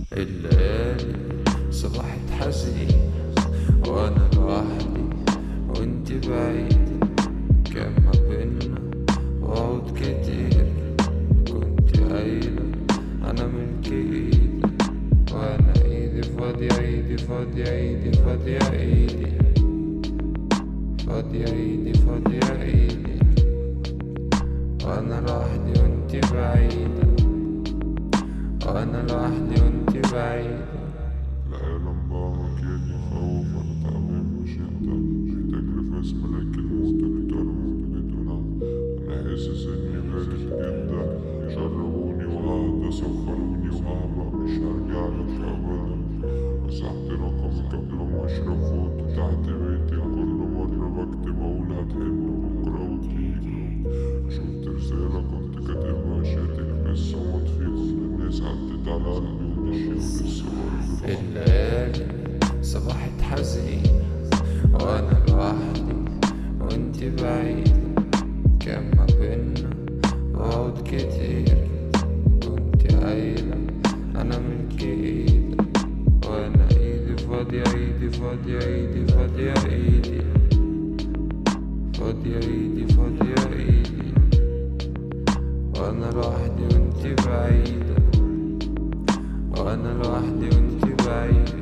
الليالي صبحت حزين وانا لوحدي وانت بعيد، كان ما بينا وعود كتير. كنت قايلة انا ملك ايدي، وانا ايدي فاضية، ايدي فاضية، ايدي فاضية، ايدي فاضية، ايدي فاضية، ايدي وانا لوحدي وانت بعيدة، وانا لوحدي وانت بعيدة. العالم بقى مكان يخوف، أنا تعبان مش أنت، محتاج نفس ملاك الموت أكتر من بدونها. أنا حاسس إني بارد جدا، شربوني وههدى، سفروني وههبط، مش هرجع لك أبدا. مسحت رقمي قبل ما أشرب فوت تحت بيتي، كل مرة بكتب أقول هتحب بكرة وتيجي. شفت رسالة كنت كاتبها شاتك لسه مطفي، كل الناس عدت على قلبي ومشي ولسه برضه. الليالي صبحت حزين وانا لوحدي وانت بعيد، كان ما بينا وعود كتير. كنت قايلة انا ملك ايدك، وانا ايدي فاضية، ايدي فاضية، ايدي فاضية، ايدي فاضية، ايدي فاضية، ايدي وانا لوحدي وانت بعيدة، وانا لوحدي وانت بعيدة.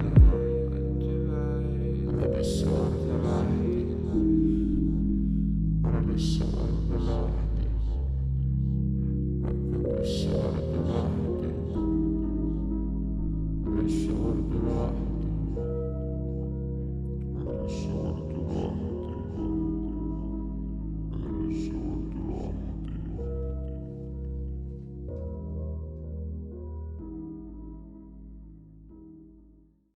انا لسه برضه لوحدي، انا لسه برضه لوحدي، انا لسه برضه لوحدي، لسه